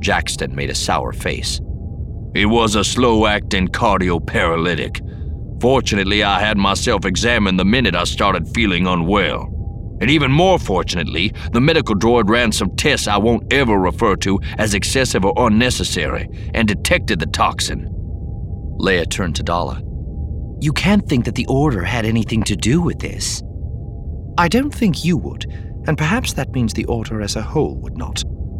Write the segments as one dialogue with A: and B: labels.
A: Jackson made a sour face. "He was a slow-acting cardioparalytic. Fortunately, I had myself examined the minute I started feeling unwell. And even more fortunately, the medical droid ran some tests I won't ever refer to as excessive or unnecessary and detected the toxin." Leia turned to Dala.
B: "You can't think that the Order had anything to do with this."
C: "I don't think you would, and perhaps that means the Order as a whole would not."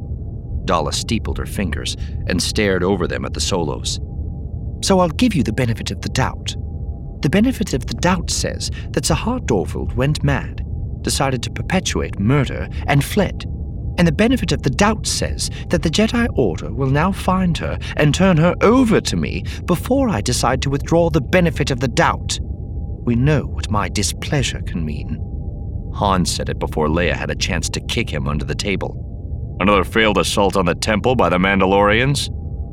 A: Dala steepled her fingers and stared over them at the Solos.
C: "So I'll give you the benefit of the doubt. The benefit of the doubt says that Sahar Dorfield went mad, decided to perpetuate murder, and fled. And the benefit of the doubt says that the Jedi Order will now find her and turn her over to me before I decide to withdraw the benefit of the doubt. We know what my displeasure can mean."
A: Han said it before Leia had a chance to kick him under the table. "Another failed assault on the temple by the Mandalorians?"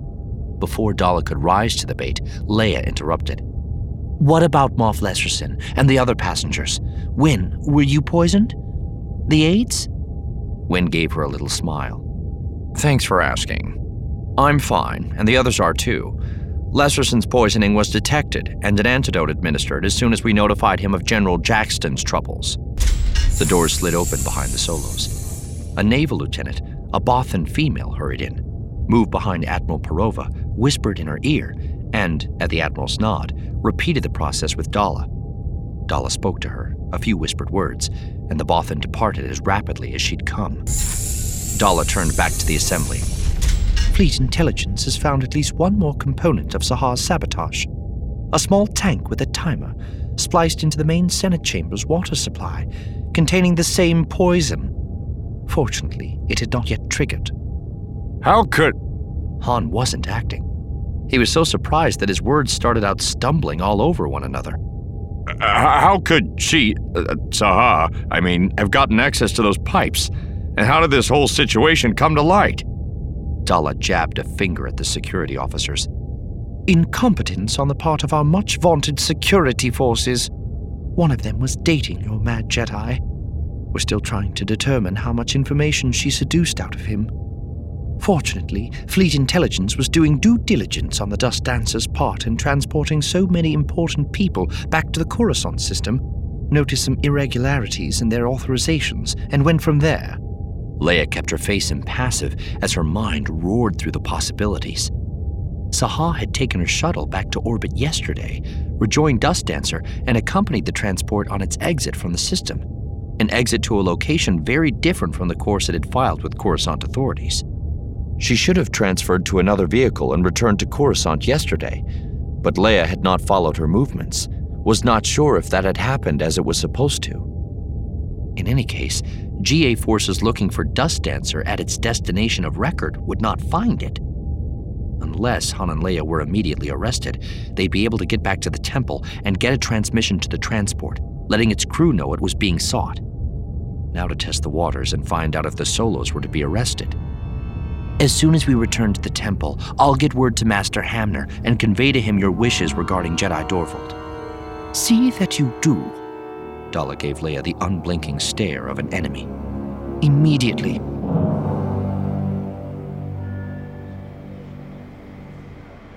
A: Before Dala could rise to the bait, Leia interrupted.
B: "What about Moff Lesserson and the other passengers? Wynn, were you poisoned? The aides?"
A: Wynn gave her a little smile. "Thanks for asking. I'm fine, and the others are too. Lesserson's poisoning was detected and an antidote administered as soon as we notified him of General Jackson's troubles." The doors slid open behind the Solos. A naval lieutenant, a Bothan female, hurried in, moved behind Admiral Perova, whispered in her ear, and, at the Admiral's nod, repeated the process with Dala. Dala spoke to her, a few whispered words, and the Bothan departed as rapidly as she'd come. Dala turned back to the assembly.
C: "Fleet intelligence has found at least one more component of Sahar's sabotage. A small tank with a timer, spliced into the main Senate chamber's water supply, containing the same poison. Fortunately, it had not yet triggered."
A: "How could—" Han wasn't acting. He was so surprised that his words started out stumbling all over one another. "How could she, Sahar, have gotten access to those pipes? And how did this whole situation come to light?" Dala jabbed a finger at the security officers.
C: "Incompetence on the part of our much-vaunted security forces. One of them was dating your mad Jedi. We're still trying to determine how much information she seduced out of him. Fortunately, Fleet Intelligence was doing due diligence on the Dust Dancer's part in transporting so many important people back to the Coruscant system, noticed some irregularities in their authorizations, and went from there."
A: Leia kept her face impassive as her mind roared through the possibilities. Sahar had taken her shuttle back to orbit yesterday, rejoined Dust Dancer, and accompanied the transport on its exit from the system, an exit to a location very different from the course it had filed with Coruscant authorities. She should have transferred to another vehicle and returned to Coruscant yesterday, but Leia had not followed her movements, was not sure if that had happened as it was supposed to. In any case, GA forces looking for Dust Dancer at its destination of record would not find it. Unless Han and Leia were immediately arrested, they'd be able to get back to the temple and get a transmission to the transport, letting its crew know it was being sought. Now to test the waters and find out if the Solos were to be arrested.
B: "As soon as we return to the temple, I'll get word to Master Hamner and convey to him your wishes regarding Jedi Dorfield."
C: "See that you do."
A: Dala gave Leia the unblinking stare of an enemy.
C: "Immediately."